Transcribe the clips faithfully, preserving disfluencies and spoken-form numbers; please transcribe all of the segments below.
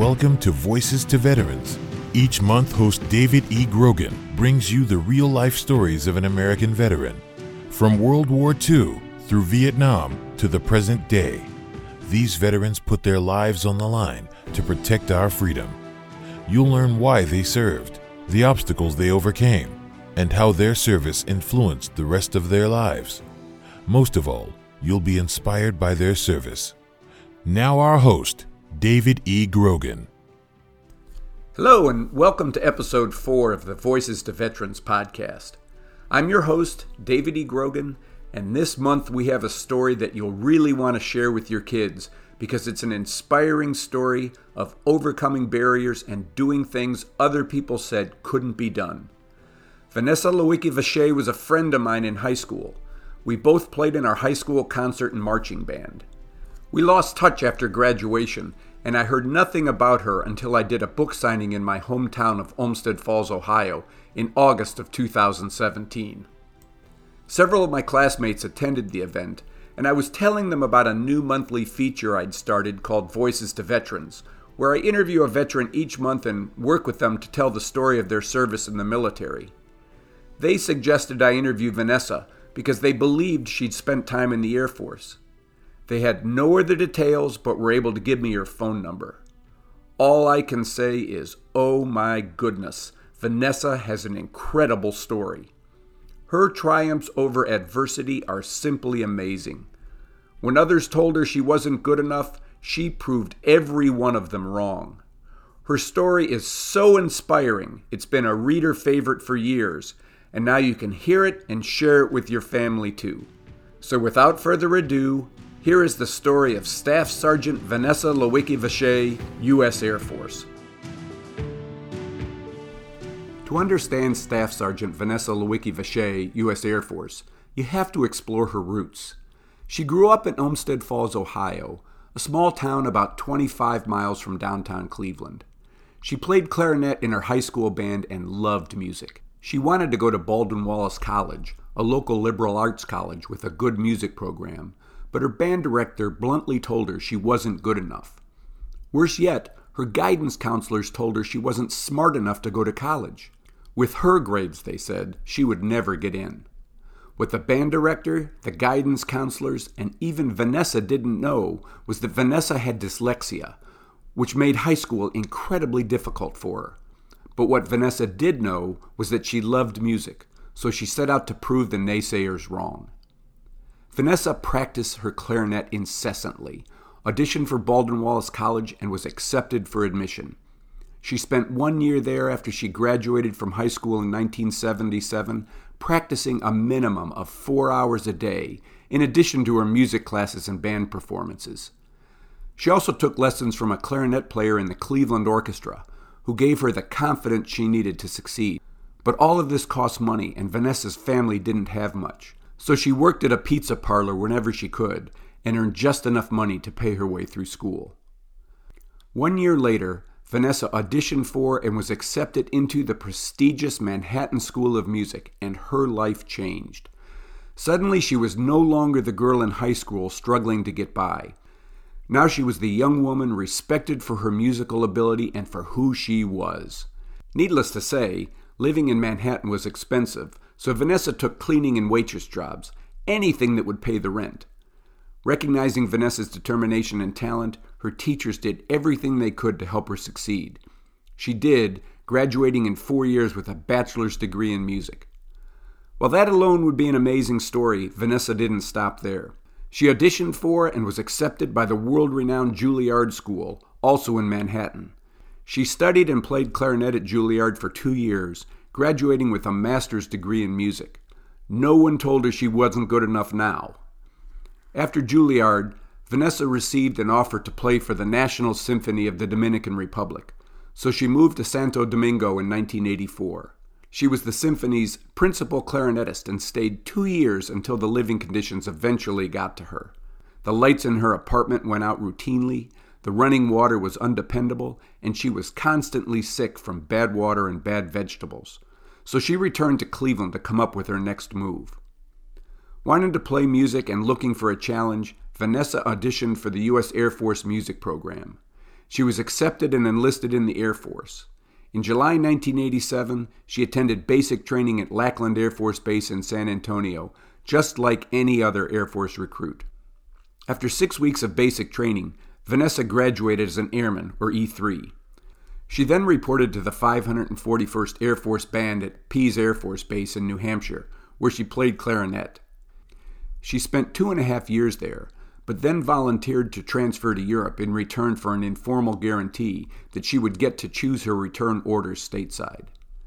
Welcome to Voices to Veterans. Each month, host David E. Grogan brings you the real-life stories of an American veteran. From World War Two through Vietnam to the present day, these veterans put their lives on the line to protect our freedom. You'll learn why they served, the obstacles they overcame, and how their service influenced the rest of their lives. Most of all, you'll be inspired by their service. Now our host, David E. Grogan. Hello and welcome to episode four of the Voices to Veterans podcast. I'm your host, David E. Grogan, and this month we have a story that you'll really want to share with your kids because it's an inspiring story of overcoming barriers and doing things other people said couldn't be done. Vanessa Lewicki-Vacher was a friend of mine in high school. We both played in our high school concert and marching band. We lost touch after graduation, and I heard nothing about her until I did a book signing in my hometown of Olmsted Falls, Ohio, in August of two thousand seventeen. Several of my classmates attended the event, and I was telling them about a new monthly feature I'd started called Voices to Veterans, where I interview a veteran each month and work with them to tell the story of their service in the military. They suggested I interview Vanessa because they believed she'd spent time in the Air Force. They had no other details, but were able to give me her phone number. All I can say is, oh my goodness, Vanessa has an incredible story. Her triumphs over adversity are simply amazing. When others told her she wasn't good enough, she proved every one of them wrong. Her story is so inspiring, it's been a reader favorite for years, and now you can hear it and share it with your family too. So without further ado, here is the story of Staff Sergeant Vanessa Lewicki-Vacher, U S Air Force. To understand Staff Sergeant Vanessa Lewicki-Vacher, U S Air Force, you have to explore her roots. She grew up in Olmsted Falls, Ohio, a small town about twenty-five miles from downtown Cleveland. She played clarinet in her high school band and loved music. She wanted to go to Baldwin Wallace College, a local liberal arts college with a good music program, but her band director bluntly told her she wasn't good enough. Worse yet, her guidance counselors told her she wasn't smart enough to go to college. With her grades, they said, she would never get in. What the band director, the guidance counselors, and even Vanessa didn't know was that Vanessa had dyslexia, which made high school incredibly difficult for her. But what Vanessa did know was that she loved music, so she set out to prove the naysayers wrong. Vanessa practiced her clarinet incessantly, auditioned for Baldwin Wallace College, and was accepted for admission. She spent one year there after she graduated from high school in nineteen seventy-seven, practicing a minimum of four hours a day, in addition to her music classes and band performances. She also took lessons from a clarinet player in the Cleveland Orchestra, who gave her the confidence she needed to succeed. But all of this cost money, and Vanessa's family didn't have much. So she worked at a pizza parlor whenever she could and earned just enough money to pay her way through school. One year later, Vanessa auditioned for and was accepted into the prestigious Manhattan School of Music, and her life changed. Suddenly, she was no longer the girl in high school struggling to get by. Now she was the young woman respected for her musical ability and for who she was. Needless to say, living in Manhattan was expensive, so Vanessa took cleaning and waitress jobs, anything that would pay the rent. Recognizing Vanessa's determination and talent, her teachers did everything they could to help her succeed. She did, graduating in four years with a bachelor's degree in music. While that alone would be an amazing story, Vanessa didn't stop there. She auditioned for and was accepted by the world-renowned Juilliard School, also in Manhattan. She studied and played clarinet at Juilliard for two years, graduating with a master's degree in music. No one told her she wasn't good enough now. After Juilliard, Vanessa received an offer to play for the National Symphony of the Dominican Republic, so she moved to Santo Domingo in nineteen eighty-four. She was the symphony's principal clarinetist and stayed two years until the living conditions eventually got to her. The lights in her apartment went out routinely, the running water was undependable, and she was constantly sick from bad water and bad vegetables. So she returned to Cleveland to come up with her next move. Wanting to play music and looking for a challenge, Vanessa auditioned for the U S Air Force music program. She was accepted and enlisted in the Air Force. In July nineteen eighty-seven, she attended basic training at Lackland Air Force Base in San Antonio, just like any other Air Force recruit. After six weeks of basic training, Vanessa graduated as an airman, or E three. She then reported to the five hundred forty-first Air Force Band at Pease Air Force Base in New Hampshire, where she played clarinet. She spent two and a half years there, but then volunteered to transfer to Europe in return for an informal guarantee that she would get to choose her return orders stateside.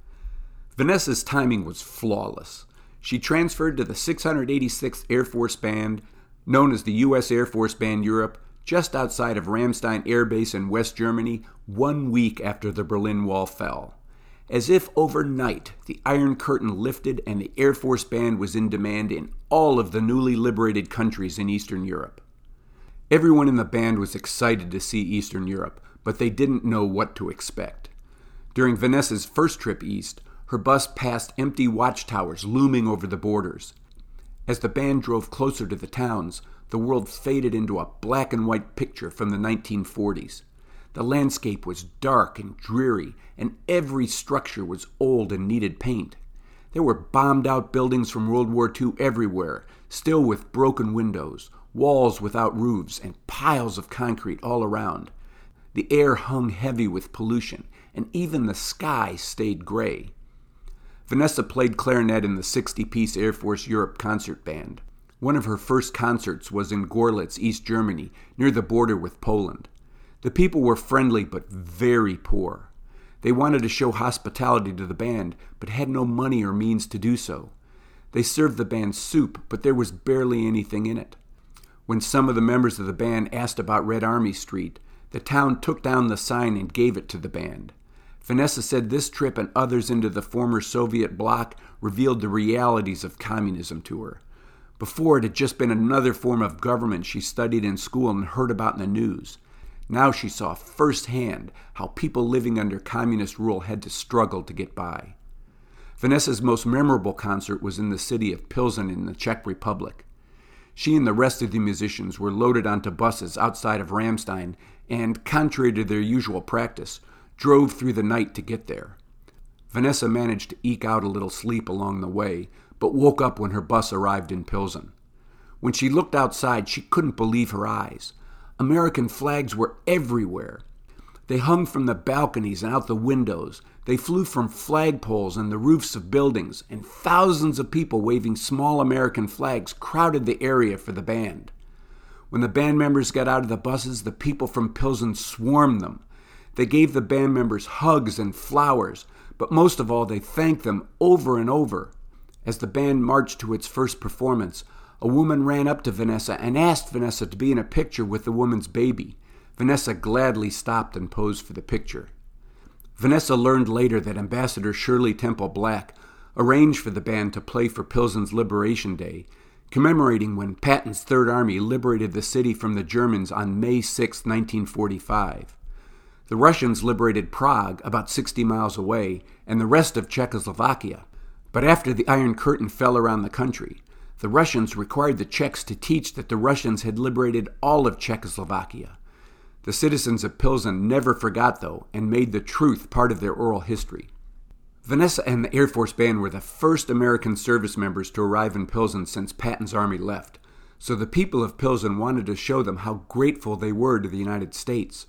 Vanessa's timing was flawless. She transferred to the six hundred eighty-sixth Air Force Band, known as the U S Air Force Band Europe, just outside of Ramstein Air Base in West Germany, one week after the Berlin Wall fell. As if overnight, the Iron Curtain lifted and the Air Force Band was in demand in all of the newly liberated countries in Eastern Europe. Everyone in the band was excited to see Eastern Europe, but they didn't know what to expect. During Vanessa's first trip east, her bus passed empty watchtowers looming over the borders. As the band drove closer to the towns, the world faded into a black and white picture from the nineteen forties. The landscape was dark and dreary, and every structure was old and needed paint. There were bombed-out buildings from World War Two everywhere, still with broken windows, walls without roofs, and piles of concrete all around. The air hung heavy with pollution, and even the sky stayed gray. Vanessa played clarinet in the sixty-piece Air Force Europe concert band. One of her first concerts was in Gorlitz, East Germany, near the border with Poland. The people were friendly but very poor. They wanted to show hospitality to the band, but had no money or means to do so. They served the band soup, but there was barely anything in it. When some of the members of the band asked about Red Army Street, the town took down the sign and gave it to the band. Vanessa said this trip and others into the former Soviet bloc revealed the realities of communism to her. Before, it had just been another form of government she studied in school and heard about in the news. Now she saw firsthand how people living under communist rule had to struggle to get by. Vanessa's most memorable concert was in the city of Pilsen in the Czech Republic. She and the rest of the musicians were loaded onto buses outside of Ramstein and, contrary to their usual practice, drove through the night to get there. Vanessa managed to eke out a little sleep along the way, but woke up when her bus arrived in Pilsen. When she looked outside, she couldn't believe her eyes. American flags were everywhere. They hung from the balconies and out the windows. They flew from flagpoles and the roofs of buildings, and thousands of people waving small American flags crowded the area for the band. When the band members got out of the buses, the people from Pilsen swarmed them. They gave the band members hugs and flowers, but most of all, they thanked them over and over. As the band marched to its first performance, a woman ran up to Vanessa and asked Vanessa to be in a picture with the woman's baby. Vanessa gladly stopped and posed for the picture. Vanessa learned later that Ambassador Shirley Temple Black arranged for the band to play for Pilsen's Liberation Day, commemorating when Patton's Third Army liberated the city from the Germans on May sixth, nineteen forty-five. The Russians liberated Prague, about sixty miles away, and the rest of Czechoslovakia. But after the Iron Curtain fell around the country, the Russians required the Czechs to teach that the Russians had liberated all of Czechoslovakia. The citizens of Pilsen never forgot, though, and made the truth part of their oral history. Vanessa and the Air Force Band were the first American service members to arrive in Pilsen since Patton's army left, so the people of Pilsen wanted to show them how grateful they were to the United States.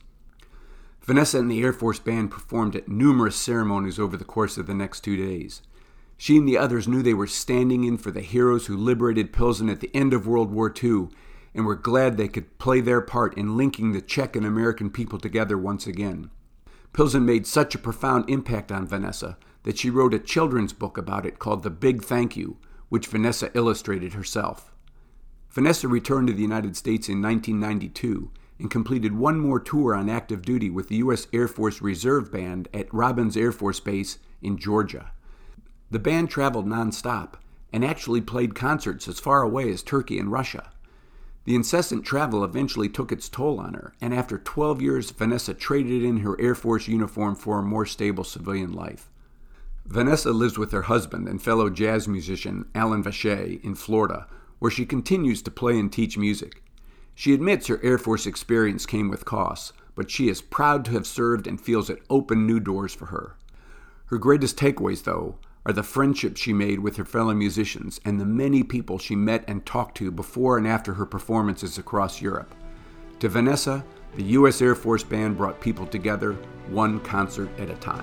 Vanessa and the Air Force Band performed at numerous ceremonies over the course of the next two days. She and the others knew they were standing in for the heroes who liberated Pilsen at the end of World War Two, and were glad they could play their part in linking the Czech and American people together once again. Pilsen made such a profound impact on Vanessa that she wrote a children's book about it called The Big Thank You, which Vanessa illustrated herself. Vanessa returned to the United States in nineteen ninety-two and completed one more tour on active duty with the U S Air Force Reserve Band at Robins Air Force Base in Georgia. The band traveled nonstop and actually played concerts as far away as Turkey and Russia. The incessant travel eventually took its toll on her, and after twelve years, Vanessa traded in her Air Force uniform for a more stable civilian life. Vanessa lives with her husband and fellow jazz musician Alan Vacher in Florida, where she continues to play and teach music. She admits her Air Force experience came with costs, but she is proud to have served and feels it opened new doors for her. Her greatest takeaways, though, are the friendships she made with her fellow musicians and the many people she met and talked to before and after her performances across Europe. To Vanessa, the U S Air Force Band brought people together, one concert at a time.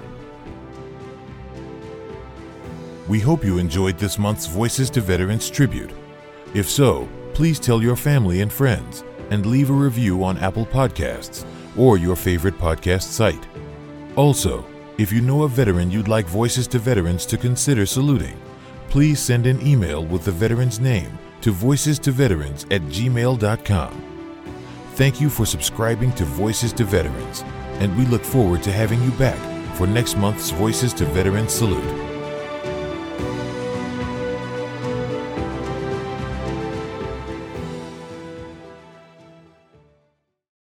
We hope you enjoyed this month's Voices to Veterans tribute. If so, please tell your family and friends and leave a review on Apple Podcasts or your favorite podcast site. Also, if you know a veteran you'd like Voices to Veterans to consider saluting, please send an email with the veteran's name to voices to veterans at gmail dot com. Thank you for subscribing to Voices to Veterans, and we look forward to having you back for next month's Voices to Veterans Salute.